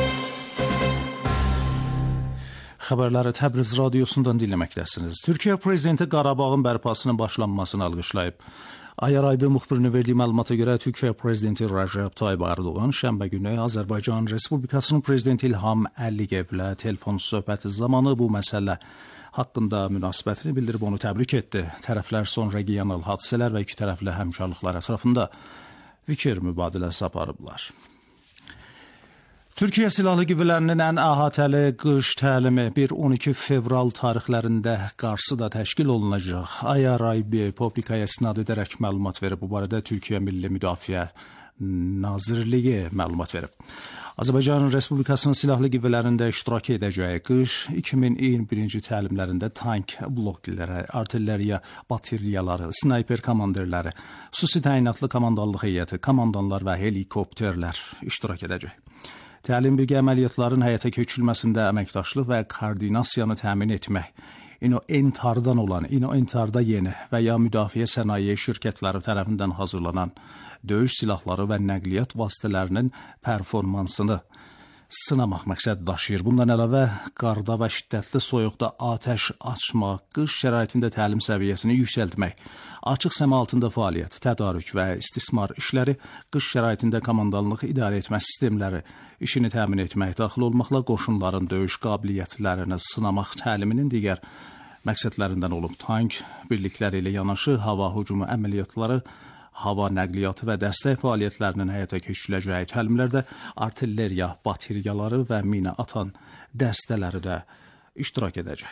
Xəbərləri Təbriz radiosundan dinləməkdəsiniz. Türkiyə prezidenti Qarabağın bərpasının başlanmasını alqışlayıb. Ayaraybi müxbirinin verdiyi məlumata görə Türkiyə prezidenti Rəcəb Tayyib Ərdoğan şənbə günü Azərbaycan Respublikasının prezidenti İlham Əliyevlə telefon söhbəti zamanı bu məsələ haqqında münasibətini bildirib onu təbrik etdi. Tərəflər son regional hadisələr və iki tərəfli həmkarlıqlar ətrafında fikir mübadiləsi aparıblar. Türkiyə Silahlı Qüvvələrinin ən əhatəli qış təlimi 1-12 fevral tarixlərində Qarsıda təşkil olunacaq. Ayaraybi publikaya istinad edərək məlumat verib. Bu barədə Türkiyə Milli Müdafiə Nazirliyi məlumat verib. Azərbaycan Respublikasının Silahlı Qüvvələrində iştirak edəcəyi qış 2021-ci təlimlərində tank blokları, artilleriya bateriyaları, snayper komandirləri, xüsusi təyinatlı komandanlıq heyəti, komandanlar və helikopterlər iştirak edəcək. Təlim birgə əməliyyatların həyata keçirilməsində əməkdaşlıq və koordinasiyanı təmin etmək, İNOENTAR-da yeni və ya müdafiə sənaye şirkətləri tərəfindən hazırlanan döyüş silahları və nəqliyyat vasitələrinin performansını sınamaq məqsəd daşıyır. Bundan əlavə, qarda və şiddətli soyuqda atəş açmaq, qış şəraitində təlim səviyyəsini yüksəltmək, açıq səma altında fəaliyyət, tədarük və istismar işləri, qış şəraitində komandanlıq idarə etmə sistemləri işini təmin etmək, daxil olmaqla qoşunların döyüş qabiliyyətlərini sınamaq təliminin digər məqsədlərindən olub. Tank birlikləri ilə yanaşı hava hücumu əməliyyatları, hava nəqliyyatı və dəstək fəaliyyətlərinin həyata keçiriləcəyi təlimlərdə artilleriya bateriyaları və mina atan dəstələri də iştirak edəcək.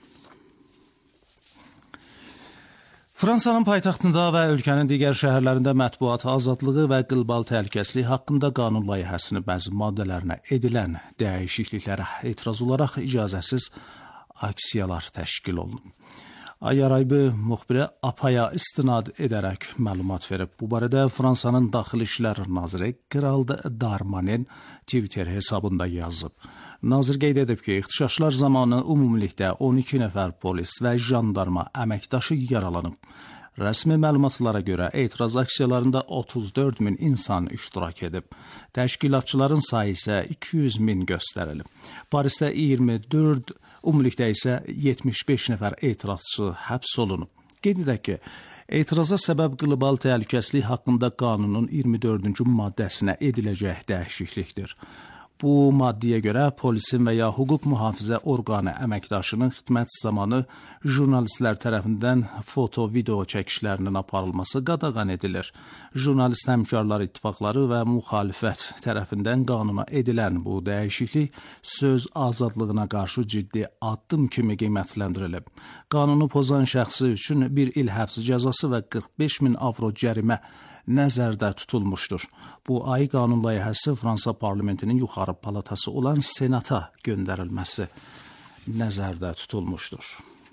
Fransanın paytaxtında və ölkənin digər şəhərlərində mətbuat azadlığı və qlobal təhlükəsizlik haqqında qanun layihəsinin bəzi maddələrinə edilən dəyişikliklərə etiraz olaraq icazəsiz aksiyalar təşkil olunub. Ayaraybi müxbiri APA-ya istinad edərək məlumat verib. Bu barədə Fransanın Daxili İşlər Naziri Gerald Darmanin Twitter hesabında yazıb. Nazir qeyd edib ki, ixtişaşlar zamanı ümumilikdə 12 nəfər polis və jandarma əməkdaşı yaralanıb. Rəsmi məlumatlara görə etiraz aksiyalarında 34 min insan iştirak edib. Təşkilatçıların sayı isə 200 min göstərilib. Parisdə 24, ümumilikdə isə 75 nəfər etirazçı həbs olunub. Qeyd edək ki, etiraza səbəb qlobal təhlükəsizlik haqqında qanunun 24-cü maddəsinə ediləcək dəyişiklikdir. Bu maddəyə görə polisin və ya hüquq mühafizə orqanı əməkdaşının xidmət zamanı jurnalistlər tərəfindən foto-video çəkişlərinin aparılması qadağan edilir. Jurnalist həmkarlar ittifaqları və müxalifət tərəfindən qanuna edilən bu dəyişiklik söz azadlığına qarşı ciddi addım kimi qiymətləndirilib. Qanunu pozan şəxsi üçün 1 il həbs cəzası və 45.000 avro cərimə nəzərdə tutulmuşdur. Bu ay qanun layihəsi Fransa parlamentinin yuxarı palatası olan Senata göndərilməsi nəzərdə tutulmuşdur.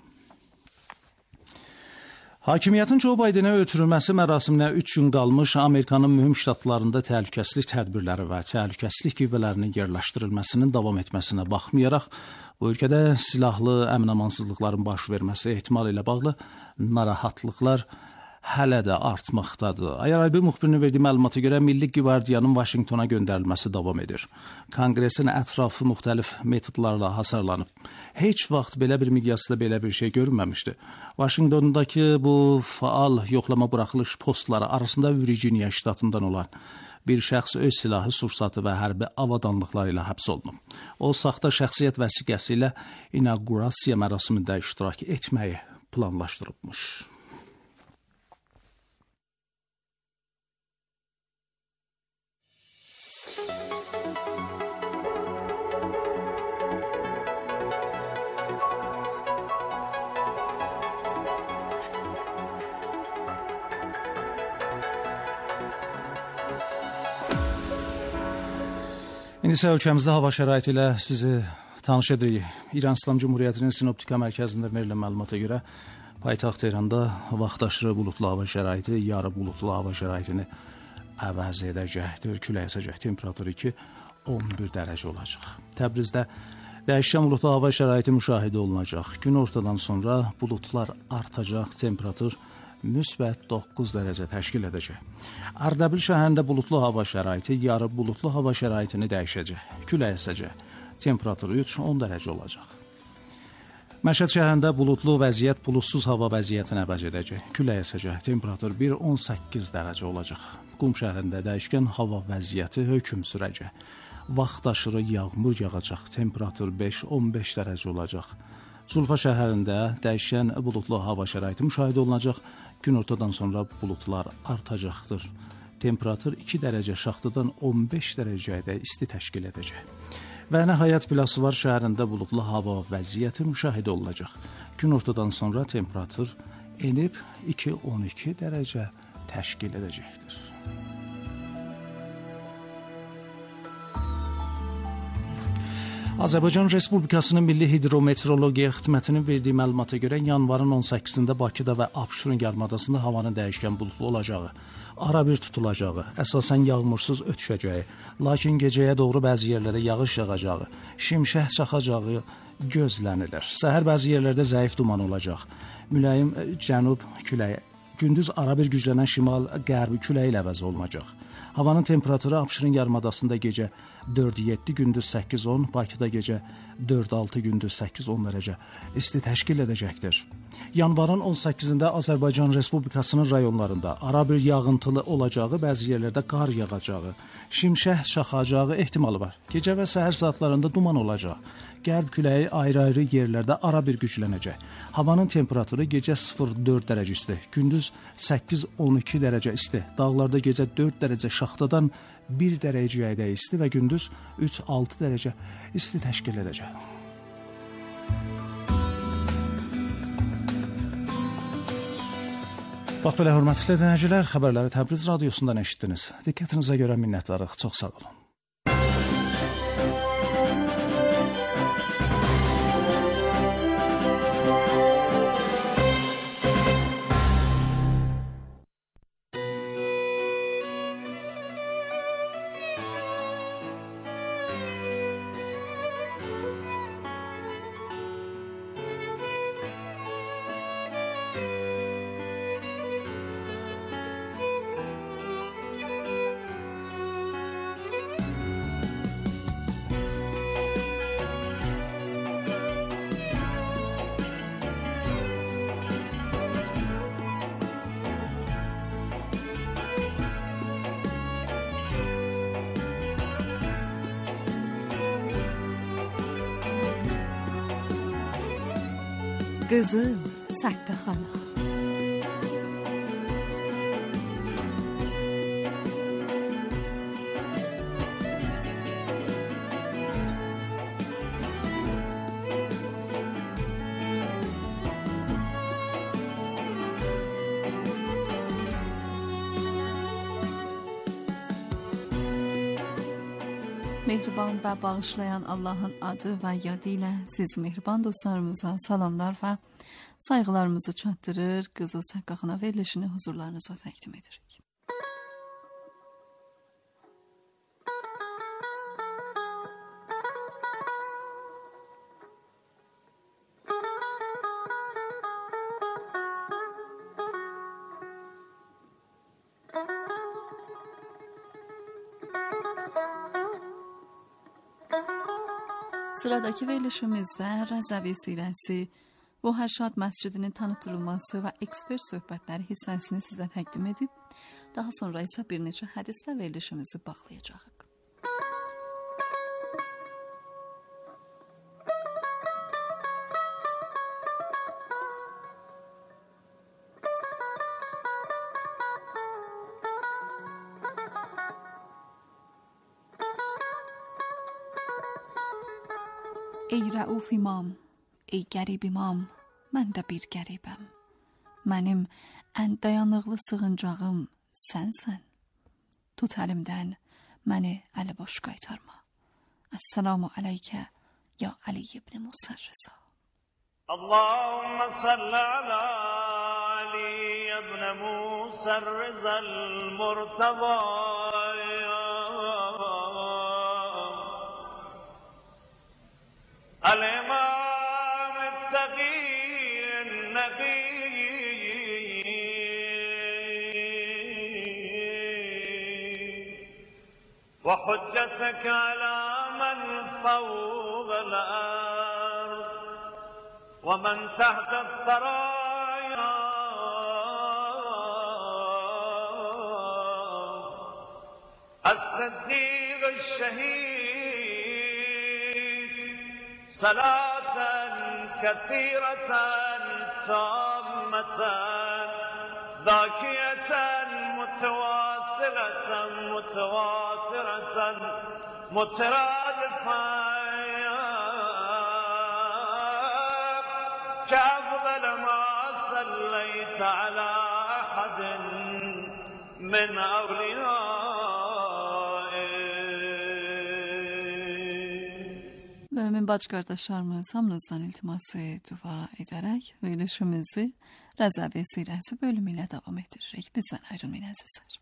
Hakimiyyətin Joe Bidenə ötürülməsi mərasiminə 3 gün qalmış Amerikanın mühüm ştatlarında təhlükəsizlik tədbirləri və təhlükəsizlik qüvvələrinin yerləşdirilməsinin davam etməsinə baxmayaraq, bu ölkədə silahlı əmin-amansızlıqların baş verməsi ehtimalı ilə bağlı narahatlıqlar hələ də artmaqdadır. IRIB müxbirinin verdiyi məlumata görə Milli Qvardiyanın Vaşinqtona göndərilməsi davam edir. Konqresin ətrafı müxtəlif metodlarla hasarlanıb. Heç vaxt belə bir miqyasda belə bir şey görünməmişdi. Vaşinqtondakı bu faal yoxlama buraxılış postları arasında Virginia ştatından olan bir şəxs öz silahı, sursatı və hərbi avadanlıqları ilə həbs olunub. O, saxta şəxsiyyət vəsiqəsi ilə inaugurasiya mərasimində iştirak etməyi planlaşdırıbmış. İndi isə ölkəmizdə hava şəraiti ilə sizi tanış edirik. İran İslam Cumhuriyyətinin Sinoptika mərkəzində verilən məlumata görə paytaxt Tehranda vaxtaşırı buludlu hava şəraiti, yarı buludlu hava şəraitini əvəz edəcəkdir. Külək əsəcək, temperaturu 2-11 dərəcə olacaq. Təbrizdə dəyişkən buludlu hava şəraiti müşahidə olunacaq. Gün ortadan sonra buludlar artacaq, temperatur müsbət 9 dərəcə təşkil edəcək. Ərdəbil şəhərində buludlu hava şəraiti, yarı buludlu hava şəraitini dəyişəcək. Külək əsəcək, temperaturu 3-10 dərəcə olacaq. Məşəd şəhərində buludlu vəziyyət buludsuz hava vəziyyətini əvəz edəcək. Külək əsəcək, temperatur 1-18 dərəcə olacaq. Qum şəhərində dəyişkən hava vəziyyəti hökm sürəcək. Vaxtaşırı yağmur yağacaq, temperatur 5-15 dərəcə olacaq. Culfa şəhərində dəyişkən buludlu hava şəraiti müşahidə olunacaq. Gün ortadan sonra buludlar artacaqdır. Temperatur 2 dərəcə şaxtadan 15 dərəcəyə isti təşkil edəcək. Və nəhayət Biləsuvar şəhərində buludlu hava vəziyyəti müşahidə olunacaq. Gün ortadan sonra temperatur enib 2-12 dərəcə təşkil edəcəkdir. Azərbaycan Respublikasının Milli Hidrometeorologiya Xidmətinin verdiyi məlumata görə yanvarın 18-də Bakıda və Abşeron yarımadasında havanın dəyişkən buludlu olacağı, arabir tutulacağı, əsasən yağmursuz ötüşəcəyi, lakin gecəyə doğru bəzi yerlərdə yağış yağacağı, şimşək çaxacağı gözlənilir. Səhər bəzi yerlərdə zəif duman olacaq. Mülayim cənub küləyi, gündüz arabir güclənən şimal-qərbi küləyi ilə əvəz olunacaq. Havanın temperaturu Abşeron yarımadasında gecə 4-7, gündüz 8-10, Bakıda gecə 4-6, gündüz 8-10 dərəcə isti təşkil edəcəkdir. Yanvarın 18-də Azərbaycan Respublikasının rayonlarında arabir yağıntılı olacağı, bəzi yerlərdə qar yağacağı, şimşək çaxacağı ehtimalı var. Gecə və səhər saatlarında duman olacaq. Qərb küləyi ayrı-ayrı yerlərdə arabir güclənəcək. Havanın temperaturu gecə 0-4 dərəcə isti, gündüz 8-12 dərəcə isti. Dağlarda gecə 4 dərəcə şaxtadan 1 dərəcəyə isti və gündüz 3-6 dərəcə isti təşkil edəcək. Bax belə hörmətli dinləyicilər, xəbərləri Təbriz radiosundan eşitdiniz. Diqqətinizə görə minnətdarıq. Çox sağ olun. Qızıl Saqqaxana. Mehriban və bağışlayan Allahın adı və yadı ilə siz mehriban dostlarımıza salamlar və sayğılarımızı çatdırır, Qızıl Saqqaxana verilişini huzurlarınıza təqdim edirik. Sıradakı verilişimizdə Rəzəvi Sirəsi, bu Hərşad məscidinin tanıtılması və ekspert söhbətləri hissəsini sizə təqdim edib, daha sonra isə bir neçə hədislə verilişimizi bağlayacağıq. Ey Rəuf imam, ey qərib imam, mən də bir qəribəm. Mənim ən dayanıqlı sığıncağım sənsən. Tut əlimdən, məni əli boş qaytarma. Əssalamu aleykə, ya Ali ibn Musa Rıza. Allahümme salli ala Ali ibn Musa Rıza al-Murtaba. الإمام التقي النبي وحجتك على من فوق الأرض ومن تحت الثرايا الصديق الشهيد صلاة كثيرة تامة ذاكية متواصلة متواترة مترادفة كأفضل ما صليت على أحد من أولياء. Mümin bacı qardaşlarımız, hamınızdan iltiması dua edərək verilişimizi Rəzəvi Sirəsi bölümü ilə davam etdiririk. Bizdən ayrılmayın əzizlər.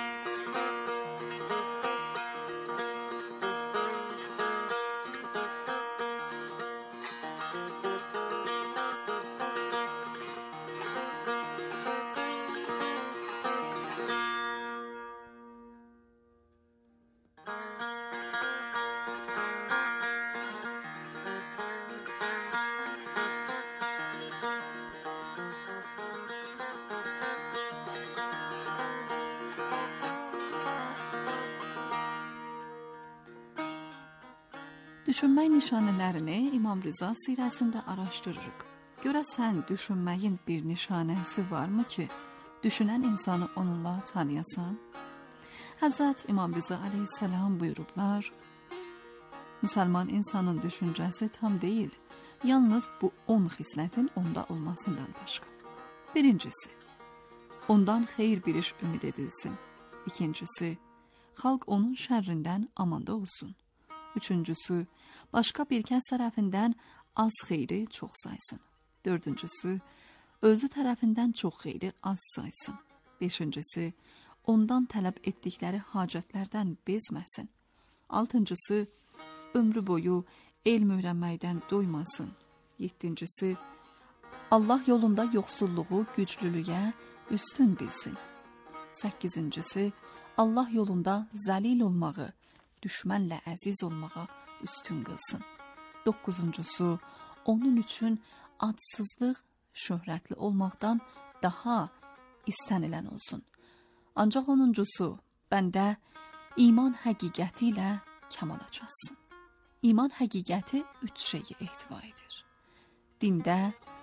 Düşünmək nişanələrini İmam Rıza sirəsində araşdırırıq. Görəsən düşünməyin bir nişanəsi varmı ki, düşünən insanı onunla tanıyasan? Həzrət İmam Rıza aleyhisselam buyurublar, Müsəlman insanın düşüncəsi tam deyil, yalnız bu 10 xislətin onda olmasından başqa. Birincisi, ondan xeyir bir iş ümid edilsin. İkincisi, xalq onun şərrindən amanda olsun. Üçüncüsü, başqa bir kəs tərəfindən az xeyri çox saysın. Dördüncüsü, özü tərəfindən çox xeyri az saysın. Beşincisi, ondan tələb etdikləri hacətlərdən bezməsin. Altıncısı, ömrü boyu elm öyrənməkdən doymasın. Yeddincisi, Allah yolunda yoxsulluğu güclülüyə üstün bilsin. Səkkizincisi, Allah yolunda zəlil olmağı, düşmənlə əziz olmağa üstün qılsın. Doqquzuncusu, onun üçün adsızlıq şöhrətli olmaqdan daha istənilən olsun. Ancaq onuncusu, bəndə iman həqiqəti ilə kamala çatsın. İman həqiqəti 3 şeyi ehtiva edir. Dində,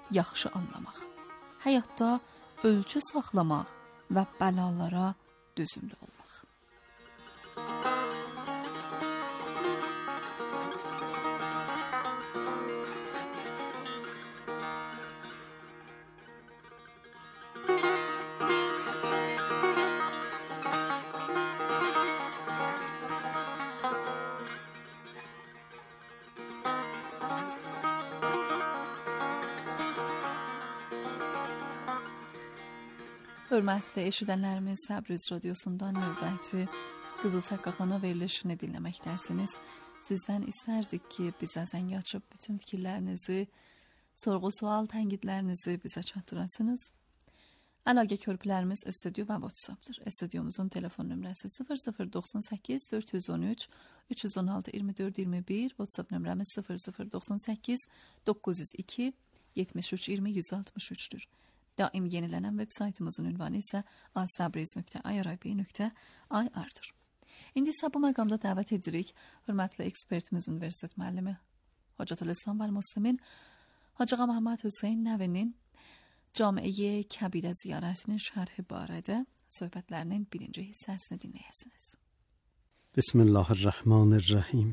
yaxşı anlamaq, həyatda ölçü saxlamaq və bəlalara dözümlü olmaq. Hörmətli eşidənlərimiz, Təbriz radiosundan növbəti Qızıl Səqqaxana verilişini dinləməkdəsiniz. Sizdən istərdik ki, bizə zəng açıb bütün fikirlərinizi, sorğu-sual, tənqidlərinizi bizə çatdırasınız. Əlaqə körpülərimiz studio və WhatsApp-dır. Studiomuzun telefon nömrəsi 0098 413 316 24 21, WhatsApp nömrəmiz 0098 902 73 20 163-dür. Daim yenilənən web saytımızın ünvanı isə asabriz.irib.ir-dır. İndi isə bu məqamda dəvət edirik hörmətli ekspertimiz, universitet müəllimi Hocatülislam və Müslimin Hacı Ağa Məhəmməd Hüseyn Nəvinin Camiə Kəbirə ziyarətinin şərhi barədə söhbətlərinin birinci hissəsini dinləyəsiniz. Bismillahirrahmanirrahim.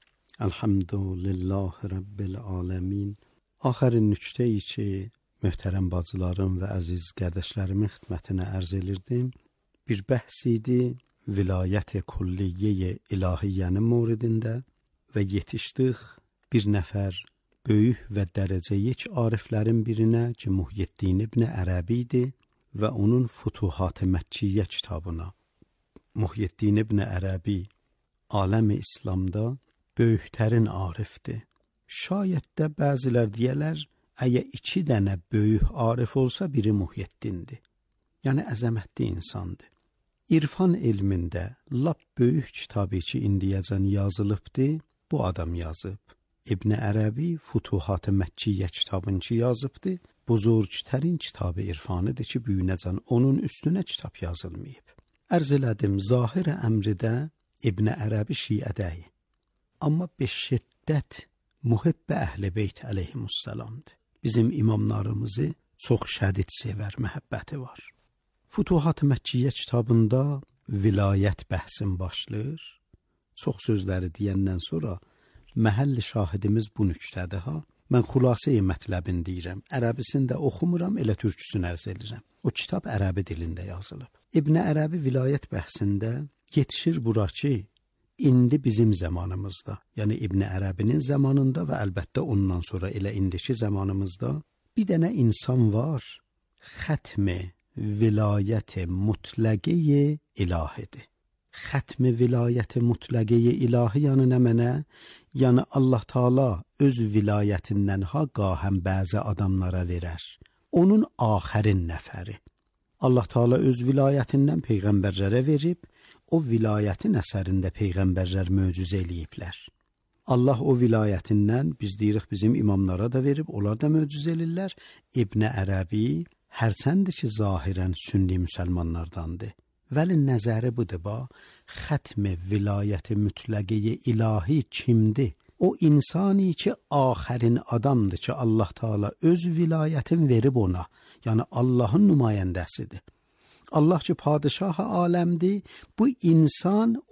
Elhamdülillahi Rabbil aləmin. Axərin nüktəyi ki, möhtərəm bacılarım və əziz qardaşlarımın xidmətinə ərz edirdim. Bir bəhs idi vilayət-i kulliyyə ilahiyyənin moridində və yetişdik bir nəfər böyük və dərəcəyik ariflərin birinə ki, Muhyiddin İbn Ərəbi idi və onun Futuhat-ı Məkkiyyə kitabına. Muhyiddin İbn Ərəbi aləmi İslamda böyüklərin arifdir. Şayət də bəzilər deyələr, əgər 2 dənə böyük arif olsa biri Muhyiddindir. Yəni əzəmətli insandır. İrfan elmində lap böyük kitabı ki, indiyəcən yazılıbdır, bu adam yazıb. İbn Ərəbi Futuhat-ı Məkkiyyə kitabını ki yazıbdır, buzurgtərin kitabı irfanıdır ki, büyünəcən onun üstünə kitab yazılmayıb. Ərz elədim, zahir-i əmridə İbn Ərəbi şiədəyi. Amma şiddət muhibbə əhl-i beyt əleyhimussalamdır. Bizim imamlarımızı çox şədid sevər, məhəbbəti var. Futuhat-ı Məkkiyyə kitabında vilayət bəhsin başlayır. Çox sözləri deyəndən sonra məhəlli şahidimiz bu nüktədir ha. Mən xülasə-i mətləbini deyirəm. Ərəbisini də oxumuram, elə türküsünü ərz edirəm. O kitab ərəbi dilində yazılıb. İbn Ərəbi vilayət bəhsində yetişir bura ki, indi bizim zamanımızda, yəni İbn Ərəbinin zamanında və əlbəttə ondan sonra elə indiki zamanımızda bir dənə insan var, xətmi vilayət-i mutləqi-i ilahidir. Xətmi vilayət-i mutləqi-i ilahi yəni nə mənə? Yəni Allah Taala öz vilayətindən ha qahəm bəzi adamlara verər. Onun axərin nəfəri. Allah Taala öz vilayətindən peyğəmbərlərə verib, o vilayətin əsərində peyğəmbərlər möcüzə eləyiblər. Allah o vilayətindən biz deyirik bizim imamlara da verib, onlar da möcüzə eləyirlər. İbn Ərəbi hərçəndir ki, zahirən sünni müsəlmanlardandır. Vəli nəzəri budur ba, xətmi vilayəti mütləqi ilahi kimdir? O insani ki, axərin adamdır ki, Allah Taala öz vilayətin verib ona, yəni Allahın nümayəndəsidir. Allah ki, padişah-ı aləmdir, bu insan